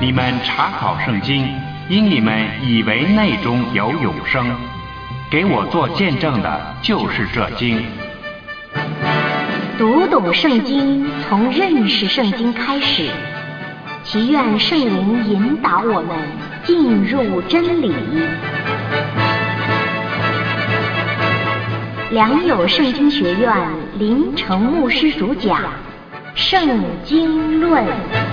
你们查考圣经，因你们以为内中有永生。给我做见证的就是这经。 读懂圣经，从认识圣经开始。祈愿圣灵引导我们进入真理。良友圣经学院林成牧师主讲《圣经论》。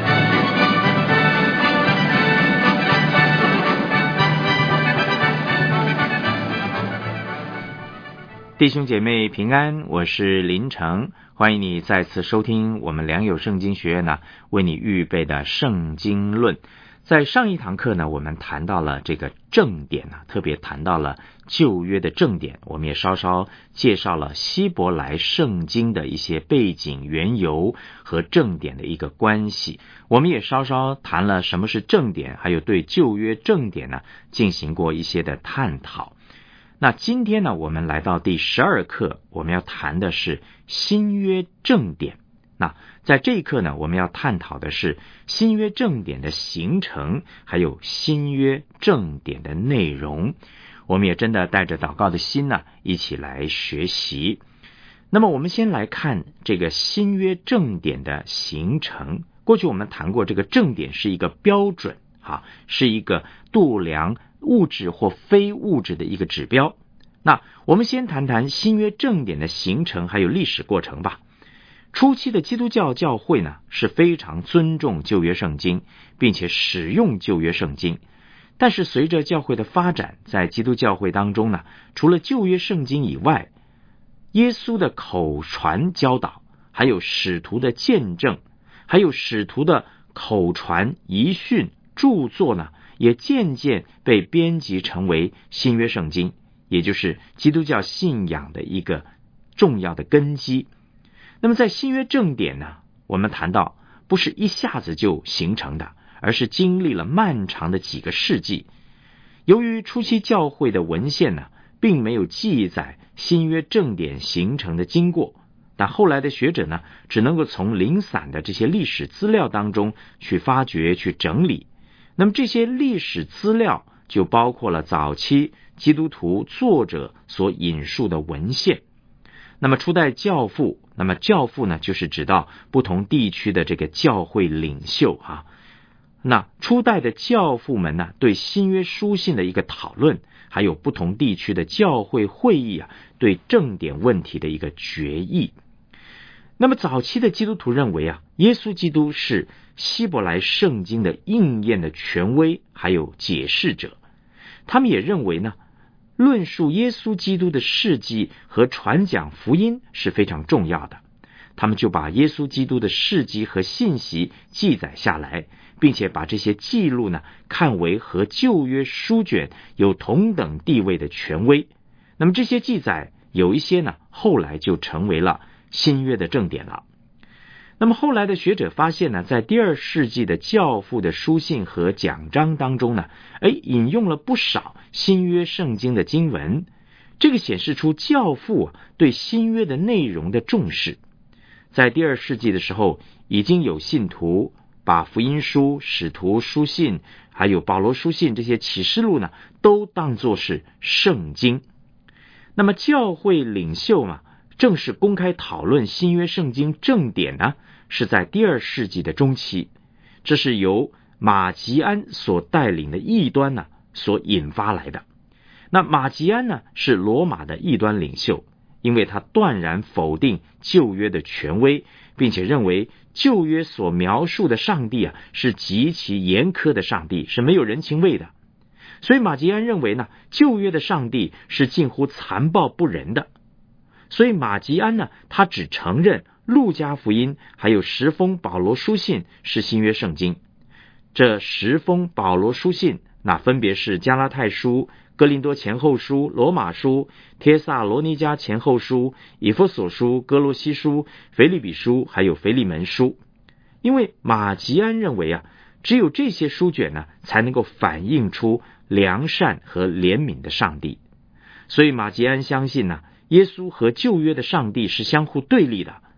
弟兄姐妹平安，我是林成，欢迎你再次收听我们良友圣经学院为你预备的圣经论。在上一堂课我们谈到了这个正典特别谈到了旧约的正典，我们也稍稍介绍了希伯来圣经的一些背景缘由和正典的一个关系，我们也稍稍谈了什么是正典，还有对旧约正典进行过一些的探讨。那今天我们来到第12课，我们要谈的是新约正典。那在这一课我们要探讨的是新约正典的形成，还有新约正典的内容。我们也真的带着祷告的心一起来学习。那么我们先来看这个新约正典的形成。过去我们谈过，这个正典是一个标准，是一个度量物质或非物质的一个指标。那我们先谈谈新约正典的形成还有历史过程吧。初期的基督教教会是非常尊重旧约圣经，并且使用旧约圣经。但是随着教会的发展，在基督教会当中除了旧约圣经以外，耶稣的口传教导，还有使徒的见证，还有使徒的口传遗训著作也渐渐被编辑成为新约圣经，也就是基督教信仰的一个重要的根基。那么在新约正典我们谈到不是一下子就形成的，而是经历了漫长的几个世纪。由于初期教会的文献并没有记载新约正典形成的经过，但后来的学者只能够从零散的这些历史资料当中去发掘去整理。那么这些历史资料就包括了早期基督徒作者所引述的文献。那么初代教父，教父就是指到不同地区的这个教会领袖那初代的教父们对新约书信的一个讨论，还有不同地区的教会会议对正典问题的一个决议。那么早期的基督徒认为耶稣基督是希伯来圣经的应验的权威还有解释者。他们也认为论述耶稣基督的事迹和传讲福音是非常重要的。他们就把耶稣基督的事迹和信息记载下来，并且把这些记录看为和旧约书卷有同等地位的权威。那么这些记载有一些后来就成为了新约的正典了。那么后来的学者发现在第2世纪的教父的书信和讲章当中引用了不少新约圣经的经文，这个显示出教父对新约的内容的重视。在第2世纪的时候，已经有信徒把福音书、使徒书信还有保罗书信这些启示录都当作是圣经。那么教会领袖正式公开讨论新约圣经正典是在第2世纪的中期。这是由马吉安所带领的异端所引发来的。那马吉安是罗马的异端领袖，因为他断然否定旧约的权威，并且认为旧约所描述的上帝是极其严苛的上帝，是没有人情味的。所以马吉安认为旧约的上帝是近乎残暴不仁的。所以马吉安他只承认路加福音还有10封保罗书信是新约圣经。这10封保罗书信分别是加拉太书、哥林多前后书、罗马书、帖撒罗尼迦前后书、以弗所书、哥罗西书、腓立比书还有腓利门书。因为马吉安认为只有这些书卷才能够反映出良善和怜悯的上帝。所以马吉安相信耶稣和旧约的上帝是相互对立的。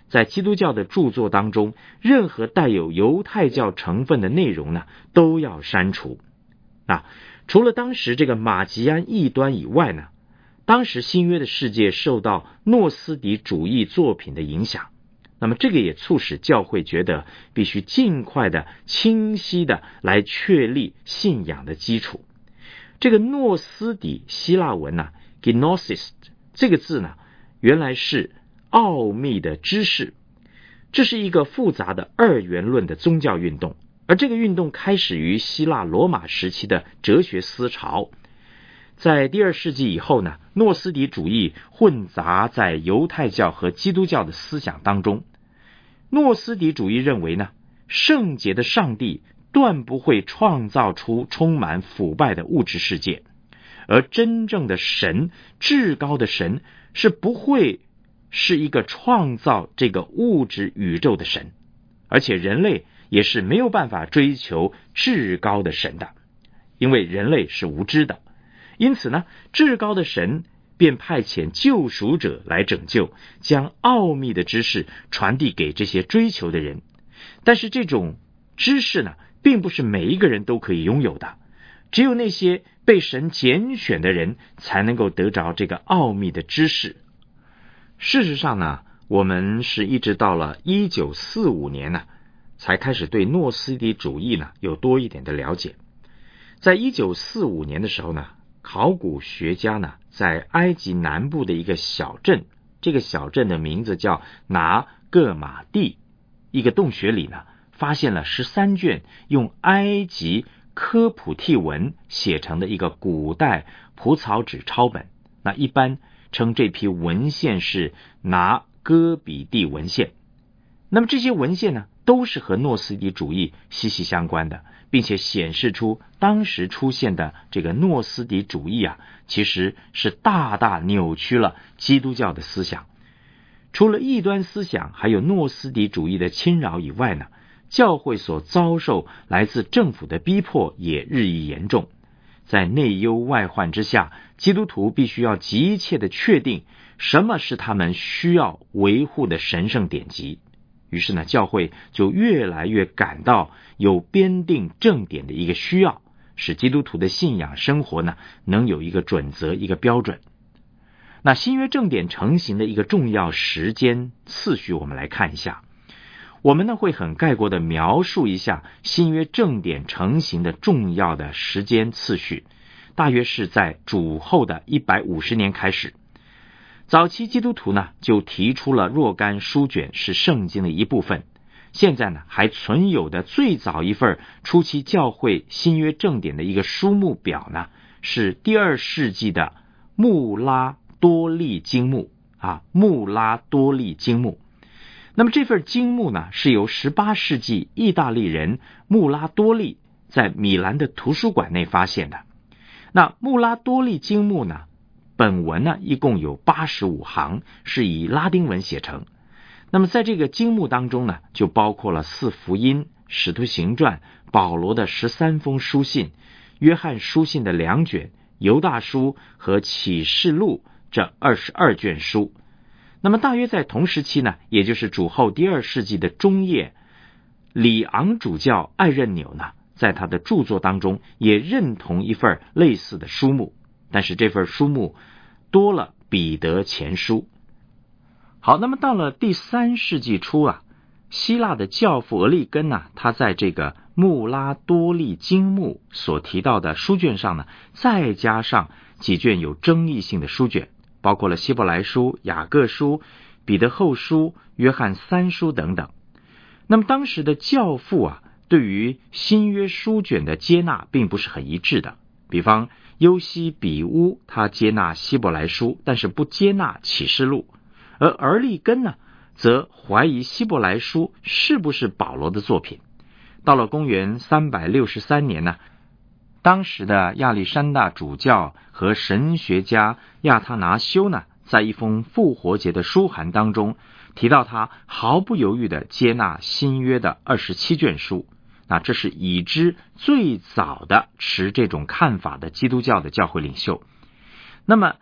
在基督教的著作当中，任何带有犹太教成分的内容呢，都要删除。除了当时这个马吉安异端以外呢，当时新约的世界受到诺斯底主义作品的影响，那么这个也促使教会觉得必须尽快的、清晰的来确立信仰的基础。这个诺斯底希腊文呢 Gnosis 这个字呢，原来是奥秘的知识，这是一个复杂的二元论的宗教运动，而这个运动开始于希腊罗马时期的哲学思潮。在第2世纪以后呢，诺斯底主义混杂在犹太教和基督教的思想当中。诺斯底主义认为呢，圣洁的上帝断不会创造出充满腐败的物质世界，而真正的神，至高的神，是不会是一个创造这个物质宇宙的神，而且人类也是没有办法追求至高的神的，因为人类是无知的。因此呢，至高的神便派遣救赎者来拯救，将奥秘的知识传递给这些追求的人。但是这种知识呢，并不是每一个人都可以拥有的，只有那些被神拣选的人才能够得着这个奥秘的知识。事实上呢，我们是一直到了1945年呢，才开始对诺斯底主义呢有多一点的了解。在1945年的时候呢，考古学家呢在埃及南部的一个小镇，这个小镇的名字叫拿各马地，一个洞穴里呢，发现了13卷用埃及科普蒂文写成的一个古代蒲草纸抄本，那一般称这批文献是拿哥比地文献。那么这些文献呢，都是和诺斯底主义息息相关的，并且显示出当时出现的这个诺斯底主义其实是大大扭曲了基督教的思想。除了异端思想还有诺斯底主义的侵扰以外呢，教会所遭受来自政府的逼迫也日益严重。在内忧外患之下，基督徒必须要急切的确定什么是他们需要维护的神圣典籍。于是呢，教会就越来越感到有编定正典的一个需要，使基督徒的信仰生活呢能有一个准则、一个标准。那新约正典成型的一个重要时间次序，我们来看一下。我们呢会很概括的描述一下新约正典成型的重要的时间次序，大约是在主后的150年开始。早期基督徒呢就提出了若干书卷是圣经的一部分，现在呢还存有的最早一份初期教会新约正典的一个书目表呢，是第2世纪的穆拉多利经目穆拉多利经目。那么这份经目呢，是由18世纪意大利人穆拉多利在米兰的图书馆内发现的。那穆拉多利经目呢，本文呢一共有85行，是以拉丁文写成。那么在这个经目当中呢，就包括了4福音、使徒行传、保罗的13封书信、约翰书信的2卷、犹大书和启示录这22卷书。那么大约在同时期呢，也就是主后第2世纪的中叶，里昂主教艾任纽呢，在他的著作当中也认同一份类似的书目，但是这份书目多了彼得前书。好，那么到了第3世纪初希腊的教父俄利根呢，他在这个穆拉多利经目所提到的书卷上呢，再加上几卷有争议性的书卷，包括了希伯来书、雅各书、彼得后书、约翰3书等等。那么当时的教父对于新约书卷的接纳并不是很一致的。比方优西比乌他接纳希伯来书，但是不接纳启示录，而俄利根呢，则怀疑希伯来书是不是保罗的作品。到了公元363年呢，当时的亚历山大主教和神学家亚他拿修呢，在一封复活节的书函当中提到他毫不犹豫地接纳新约的27卷书。那这是已知最早的持这种看法的基督教的教会领袖。那么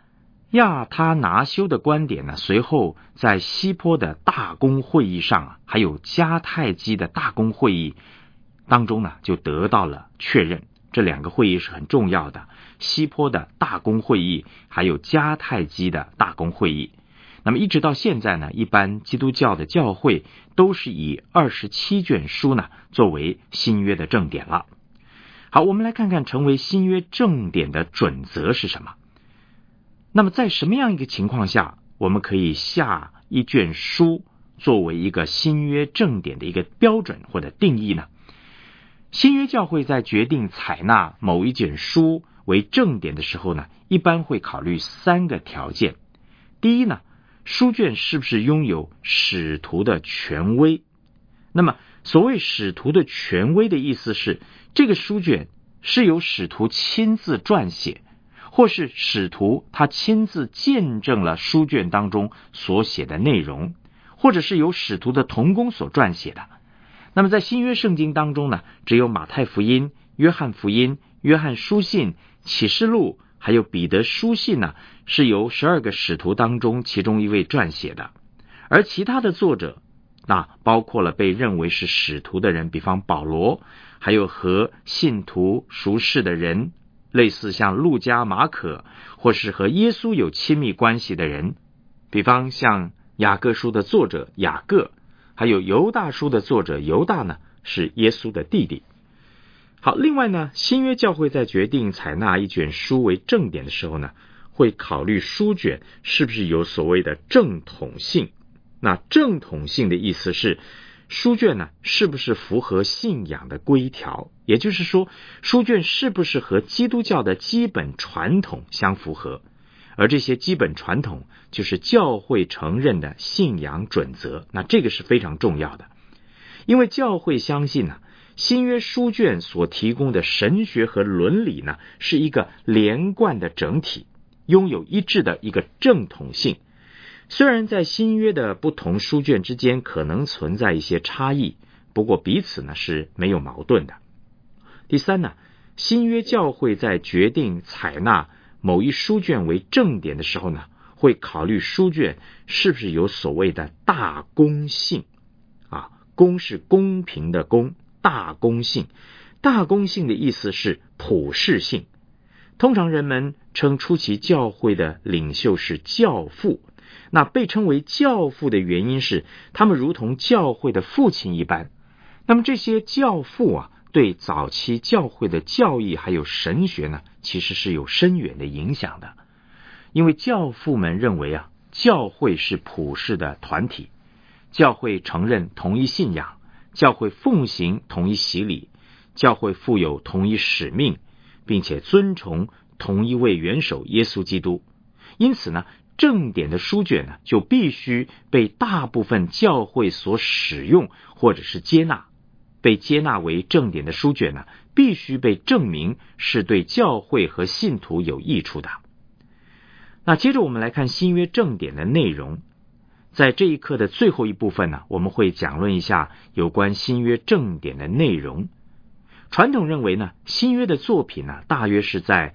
亚他拿修的观点呢，随后在西坡的大公会议上还有迦太基的大公会议当中呢，就得到了确认。这两个会议是很重要的，西坡的大公会议还有迦太基的大公会议。那么一直到现在呢，一般基督教的教会都是以27卷书呢作为新约的正典了。好，我们来看看成为新约正典的准则是什么。那么在什么样一个情况下，我们可以下一卷书作为一个新约正典的一个标准或者定义呢？新约教会在决定采纳某一卷书为正典的时候呢，一般会考虑3个条件。第一呢，书卷是不是拥有使徒的权威？那么所谓使徒的权威的意思是，这个书卷是由使徒亲自撰写，或是使徒他亲自见证了书卷当中所写的内容，或者是由使徒的同工所撰写的。那么在新约圣经当中呢，只有马太福音、约翰福音、约翰书信、启示录还有彼得书信呢，是由12个使徒当中其中一位撰写的。而其他的作者，那包括了被认为是使徒的人，比方保罗，还有和信徒熟识的人，类似像路加、马可，或是和耶稣有亲密关系的人，比方像雅各书的作者雅各，还有犹大书的作者犹大呢，是耶稣的弟弟。好，另外呢，新约教会在决定采纳一卷书为正典的时候呢，会考虑书卷是不是有所谓的正统性。那正统性的意思是，书卷呢是不是符合信仰的规条，也就是说，书卷是不是和基督教的基本传统相符合。而这些基本传统就是教会承认的信仰准则，那这个是非常重要的。因为教会相信呢，新约书卷所提供的神学和伦理呢，是一个连贯的整体，拥有一致的一个正统性。虽然在新约的不同书卷之间可能存在一些差异，不过彼此呢是没有矛盾的。第三呢，新约教会在决定采纳某一书卷为正典的时候呢，会考虑书卷是不是有所谓的大公性。公是公平的公，大公性。大公性的意思是普世性。通常人们称初期教会的领袖是教父，那被称为教父的原因是他们如同教会的父亲一般。那么这些教父对早期教会的教义还有神学呢，其实是有深远的影响的。因为教父们认为教会是普世的团体，教会承认同一信仰，教会奉行同一洗礼，教会负有同一使命，并且尊崇同一位元首耶稣基督。因此呢，正典的书卷呢，就必须被大部分教会所使用或者是接纳。被接纳为正典的书卷呢，必须被证明是对教会和信徒有益处的。那接着我们来看新约正典的内容。在这一课的最后一部分呢，我们会讲论一下有关新约正典的内容。传统认为呢，新约的作品呢，大约是在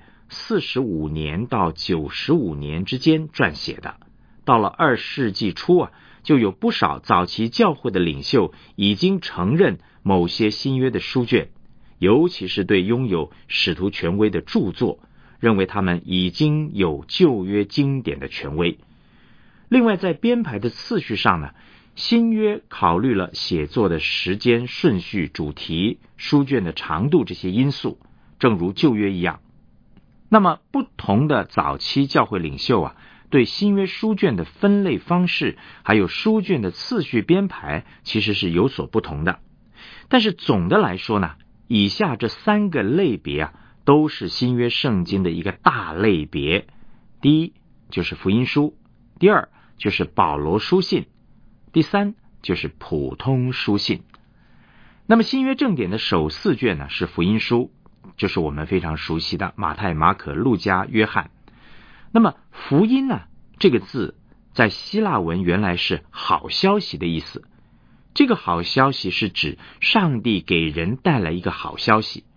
45年到95年之间撰写的。到了2世纪初就有不少早期教会的领袖已经承认某些新约的书卷，尤其是对拥有使徒权威的著作，认为他们已经有旧约经典的权威。另外在编排的次序上呢，新约考虑了写作的时间顺序、主题、书卷的长度这些因素，正如旧约一样。那么不同的早期教会领袖对新约书卷的分类方式还有书卷的次序编排其实是有所不同的。但是总的来说呢，以下这3个类别都是新约圣经的一个大类别。第一就是福音书，第二就是保罗书信，第三就是普通书信。那么新约正典的首4卷呢，是福音书，就是我们非常熟悉的马太、马可、路加、约翰。那么福音呢，这个字在希腊文原来是好消息的意思。这个好消息是指上帝给人带来一个好消息，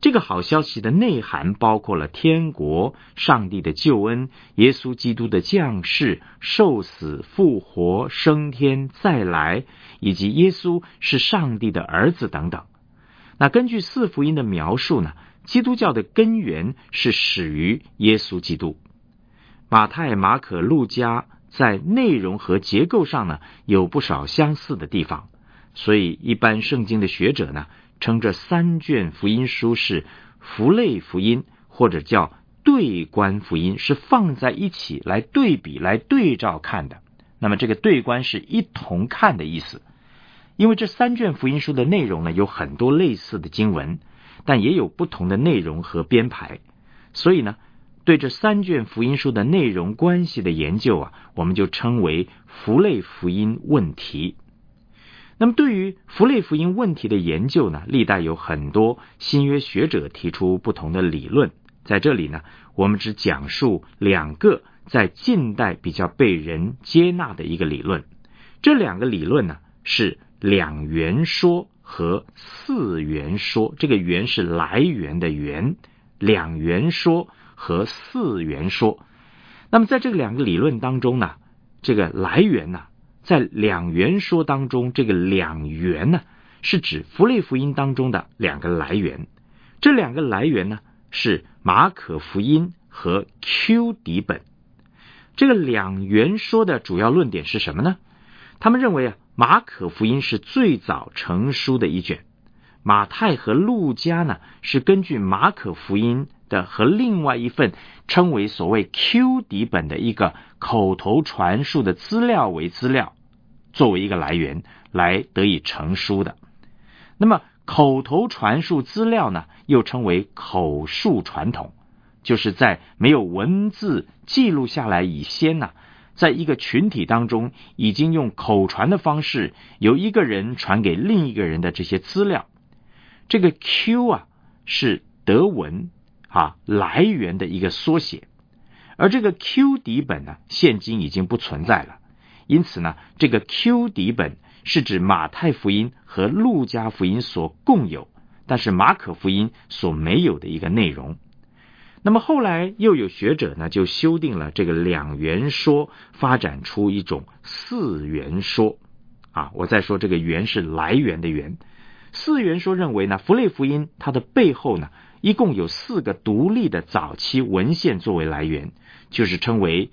这个好消息的内涵包括了天国、上帝的救恩、耶稣基督的降世、受死、复活、升天、再来，以及耶稣是上帝的儿子等等。那根据四福音的描述呢，基督教的根源是始于耶稣基督。马太、马可、路加在内容和结构上呢有不少相似的地方，所以一般圣经的学者呢称这3卷福音书是符类福音，或者叫对观福音，是放在一起来对比、来对照看的。那么这个对观是一同看的意思，因为这3卷福音书的内容呢有很多类似的经文，但也有不同的内容和编排，所以呢对这3卷福音书的内容关系的研究我们就称为符类福音问题。那么对于符类福音问题的研究呢，历代有很多新约学者提出不同的理论，在这里呢我们只讲述2个在近代比较被人接纳的一个理论。这2个理论呢是2元说和4元说，这个元是来源的源，2元说和4元说。那么在这2个理论当中呢，这个来源呢，在2元说当中，这个2元呢是指符类福音当中的2个来源。这2个来源呢是马可福音和 Q 底本。这个2元说的主要论点是什么呢？他们认为马可福音是最早成书的一卷，马太和路加呢是根据马可福音的和另外一份称为所谓 Q 底本的一个口头传述的资料为资料，作为一个来源来得以成书的。那么口头传述资料呢又称为口述传统，就是在没有文字记录下来以前呢，在一个群体当中已经用口传的方式由一个人传给另一个人的这些资料。这个 Q 是德文来源的一个缩写，而这个 Q 底本呢现今已经不存在了，因此呢这个 Q 底本是指马太福音和路加福音所共有，但是马可福音所没有的一个内容。那么后来又有学者呢就修订了这个2元说，发展出一种4元说我再说这个元是来源的源。4元说认为呢，符类福音它的背后呢一共有4个独立的早期文献作为来源，就是称为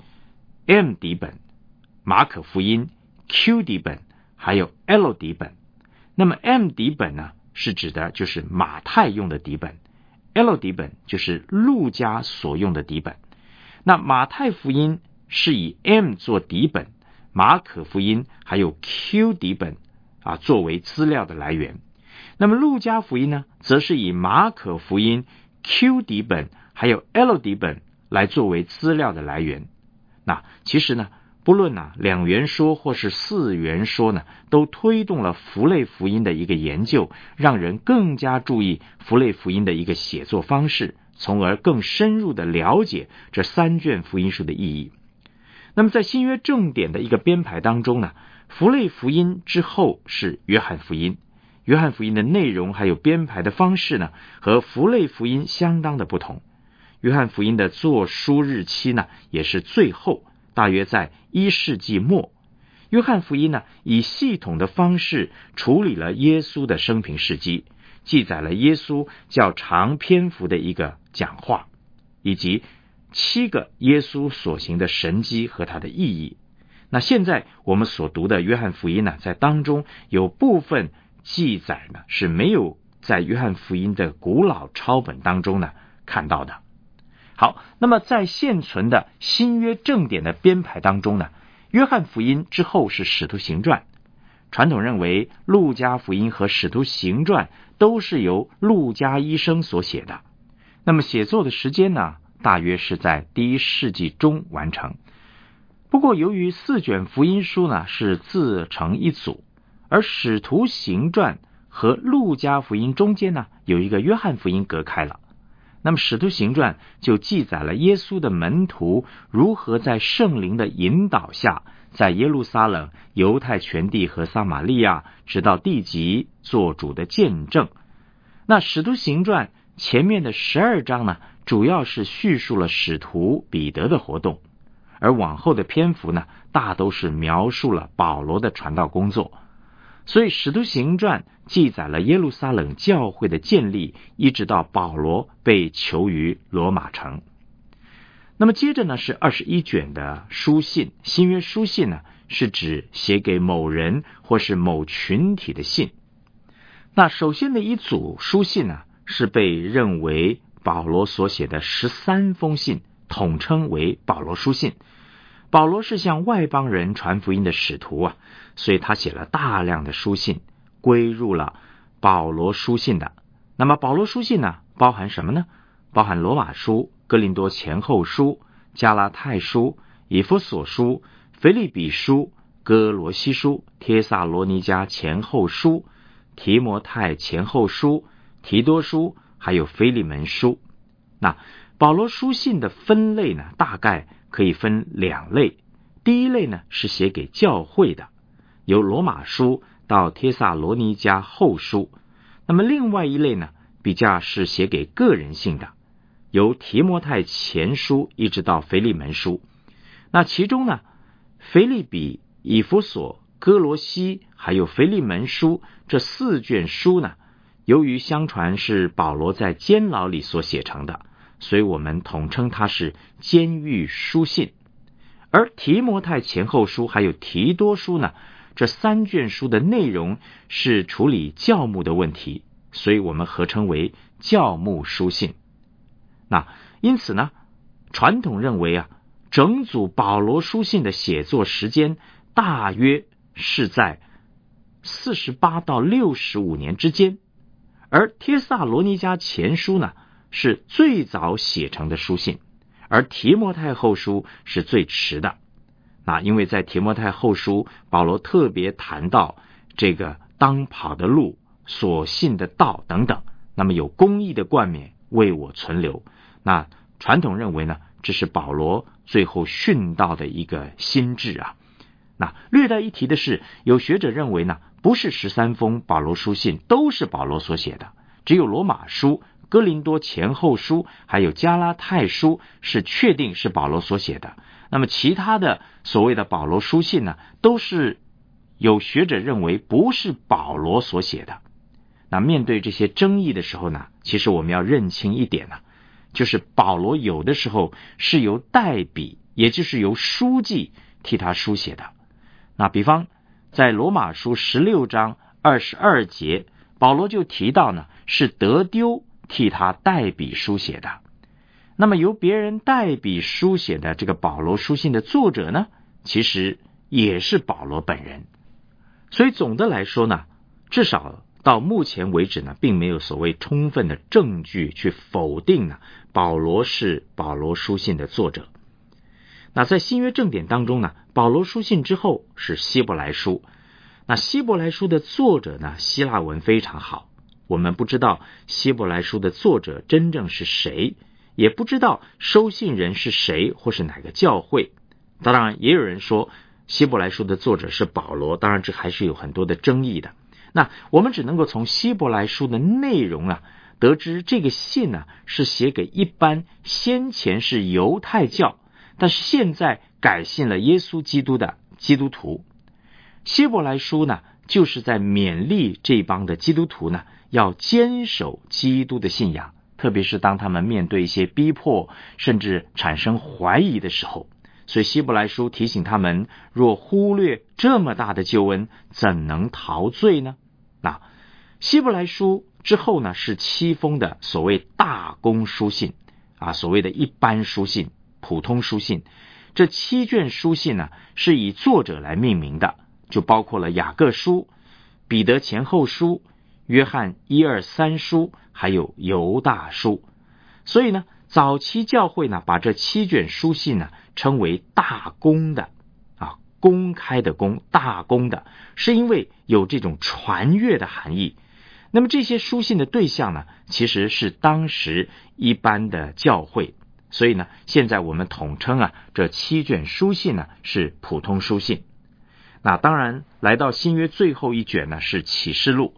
M 底本、马可福音、Q 底本还有 L 底本。那么 M 底本呢是指的就是马太用的底本， L 底本就是路加所用的底本。那马太福音是以 M 做底本，马可福音还有 Q 底本作为资料的来源。那么路加福音呢则是以马可福音、Q 底本还有 L 底本来作为资料的来源。那其实呢不论2元说或是4元说呢，都推动了符类福音的一个研究，让人更加注意符类福音的一个写作方式，从而更深入的了解这3卷福音书的意义。那么在新约正典的一个编排当中呢，符类福音之后是约翰福音。约翰福音的内容还有编排的方式呢，和符类福音相当的不同。约翰福音的作书日期呢，也是最后，大约在1世纪末。约翰福音呢，以系统的方式处理了耶稣的生平事迹，记载了耶稣较长篇幅的一个讲话，以及7个耶稣所行的神迹和它的意义。那现在我们所读的约翰福音呢，在当中有部分记载呢是没有在约翰福音的古老抄本当中呢看到的。好，那么在现存的新约正典的编排当中呢，约翰福音之后是使徒行传。传统认为路加福音和使徒行传都是由路加医生所写的，那么写作的时间呢大约是在第1世纪中完成。不过由于4卷福音书呢是自成一组，而使徒行传和路加福音中间呢有一个约翰福音隔开了。那么使徒行传就记载了耶稣的门徒如何在圣灵的引导下，在耶路撒冷、犹太全地和撒玛利亚直到地极做主的见证。那使徒行传前面的12章呢，主要是叙述了使徒彼得的活动，而往后的篇幅呢，大都是描述了保罗的传道工作。所以使徒行传记载了耶路撒冷教会的建立，一直到保罗被囚于罗马城。那么接着呢，是21卷的书信。新约书信呢，是指写给某人或是某群体的信。那首先的一组书信呢，是被认为保罗所写的13封信，统称为保罗书信。保罗是向外邦人传福音的使徒啊，所以他写了大量的书信，归入了保罗书信的。那么保罗书信呢，包含什么呢？包含罗马书、哥林多前后书、加拉太书、以弗所书、腓立比书、哥罗西书、帖撒罗尼迦前后书、提摩太前后书、提多书，还有腓利门书。那保罗书信的分类呢，大概可以分2类。第一类呢，是写给教会的，由罗马书到帖撒罗尼迦后书。那么另外一类呢，比较是写给个人性的，由提摩太前书一直到腓利门书。那其中呢，腓立比、以弗所、哥罗西还有腓利门书这4卷书呢，由于相传是保罗在监牢里所写成的，所以我们统称它是监狱书信。而提摩太前后书还有提多书呢，这3卷书的内容是处理教牧的问题，所以我们合称为教牧书信。那因此呢，传统认为啊，整组保罗书信的写作时间大约是在48到65年之间，而帖撒罗尼迦前书呢，是最早写成的书信，而提摩太后书是最迟的。那因为在提摩太后书，保罗特别谈到这个当跑的路、所信的道等等，那么有公义的冠冕为我存留。那传统认为呢，这是保罗最后殉道的一个心志啊。那略带一提的是，有学者认为呢，不是13封保罗书信都是保罗所写的，只有罗马书、哥林多前后书还有加拉太书是确定是保罗所写的。那么其他的所谓的保罗书信呢，都是有学者认为不是保罗所写的。那面对这些争议的时候呢，其实我们要认清一点呢，就是保罗有的时候是由代笔，也就是由书记替他书写的。那比方在罗马书16章22节，保罗就提到呢，是得丢替他代笔书写的。那么由别人代笔书写的这个保罗书信的作者呢，其实也是保罗本人。所以总的来说呢，至少到目前为止呢，并没有所谓充分的证据去否定呢，保罗是保罗书信的作者。那在新约正典当中呢，保罗书信之后是希伯来书。那希伯来书的作者呢，希腊文非常好，我们不知道希伯来书的作者真正是谁，也不知道收信人是谁或是哪个教会。当然也有人说希伯来书的作者是保罗，当然这还是有很多的争议的。那我们只能够从希伯来书的内容啊，得知这个信呢，是写给一般先前是犹太教，但是现在改信了耶稣基督的基督徒。希伯来书呢，就是在勉励这帮的基督徒呢，要坚守基督的信仰，特别是当他们面对一些逼迫，甚至产生怀疑的时候。所以希伯来书提醒他们，若忽略这么大的救恩，怎能逃罪呢？那希伯来书之后呢，是7封的所谓大公书信啊，所谓的一般书信、普通书信。这7卷书信呢，是以作者来命名的，就包括了雅各书、彼得前后书、约翰1、2、3书，还有犹大书。所以呢，早期教会呢，把这7卷书信呢称为大公的啊，公开的公，大公的，是因为有这种传阅的含义。那么这些书信的对象呢，其实是当时一般的教会，所以呢，现在我们统称啊，这7卷书信呢是普通书信。那当然来到新约最后一卷呢，是启示录。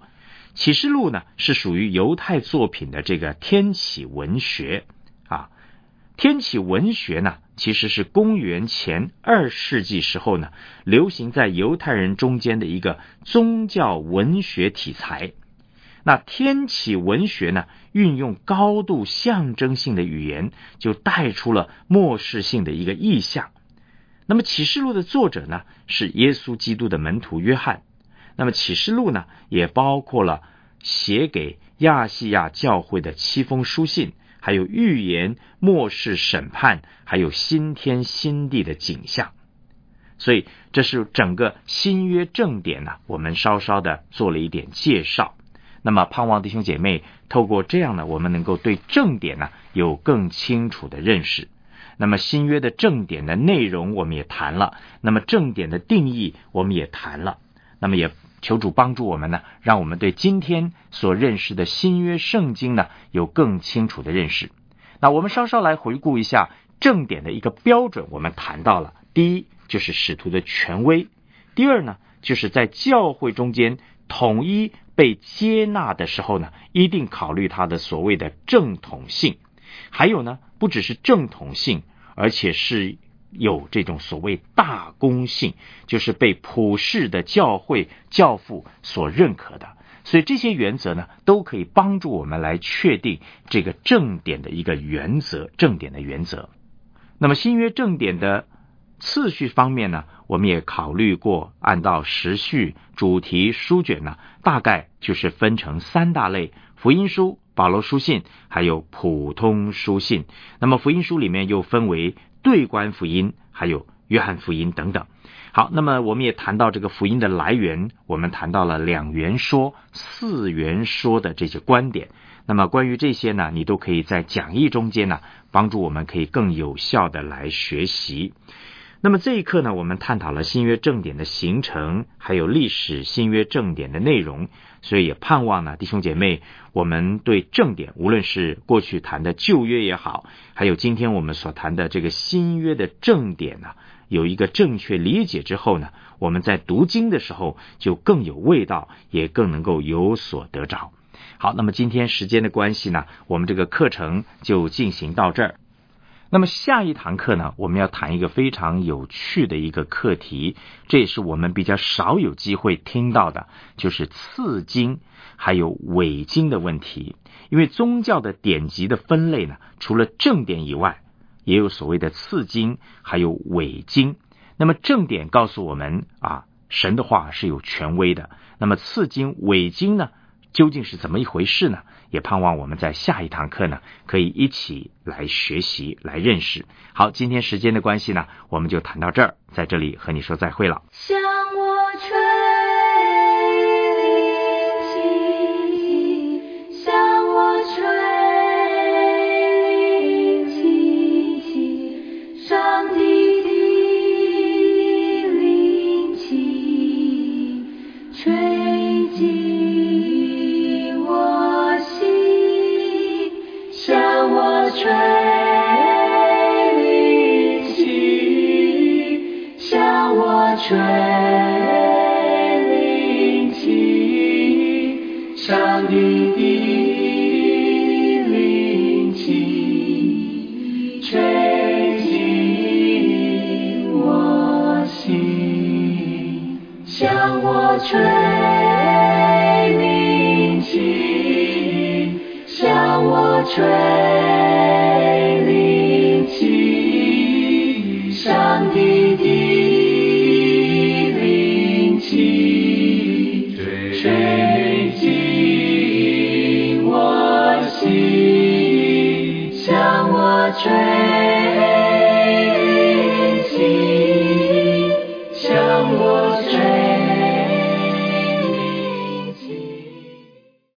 启示录呢是属于犹太作品的这个天启文学啊。天启文学呢其实是公元前2世纪时候呢流行在犹太人中间的一个宗教文学题材。那天启文学呢运用高度象征性的语言，就带出了末世性的一个意象。那么启示录的作者呢是耶稣基督的门徒约翰。那么启示录呢也包括了写给亚细亚教会的7封书信，还有预言末世审判，还有新天新地的景象。所以这是整个新约正典呢，我们稍稍的做了一点介绍。那么盼望弟兄姐妹透过这样呢，我们能够对正典呢有更清楚的认识。那么新约的正典的内容我们也谈了，那么正典的定义我们也谈了，那么也求主帮助我们呢，让我们对今天所认识的新约圣经呢有更清楚的认识。那我们稍稍来回顾一下正典的一个标准，我们谈到了第一就是使徒的权威，第二呢就是在教会中间统一被接纳的时候呢，一定考虑它的所谓的正统性，还有呢不只是正统性，而且是有这种所谓大公性，就是被普世的教会教父所认可的。所以这些原则呢都可以帮助我们来确定这个正典的一个原则，正典的原则。那么新约正典的次序方面呢，我们也考虑过，按照时序、主题、书卷呢，大概就是分成3大类：福音书、保罗书信，还有普通书信。那么福音书里面又分为对观福音，还有约翰福音等等。好，那么我们也谈到这个福音的来源，我们谈到了2元说、4元说的这些观点。那么关于这些呢，你都可以在讲义中间呢，帮助我们可以更有效的来学习。那么这一课呢，我们探讨了新约正典的形成，还有历史新约正典的内容。所以也盼望呢，弟兄姐妹，我们对正典，无论是过去谈的旧约也好，还有今天我们所谈的这个新约的正典呢，有一个正确理解之后呢，我们在读经的时候就更有味道，也更能够有所得着。好，那么今天时间的关系呢，我们这个课程就进行到这儿。那么下一堂课呢，我们要谈一个非常有趣的一个课题，这也是我们比较少有机会听到的，就是次经还有伪经的问题。因为宗教的典籍的分类呢，除了正典以外，也有所谓的次经还有伪经。那么正典告诉我们神的话是有权威的，那么次经伪经呢究竟是怎么一回事呢？也盼望我们在下一堂课呢，可以一起来学习，来认识。好，今天时间的关系呢，我们就谈到这儿，在这里和你说再会了。 向我吹灵气，向我吹灵气，上帝的灵气吹进我心，向我吹灵气，向我吹灵气，上帝的灵气吹进我心，向我吹灵气，向我吹灵气，上帝的灵气吹进我心，向我吹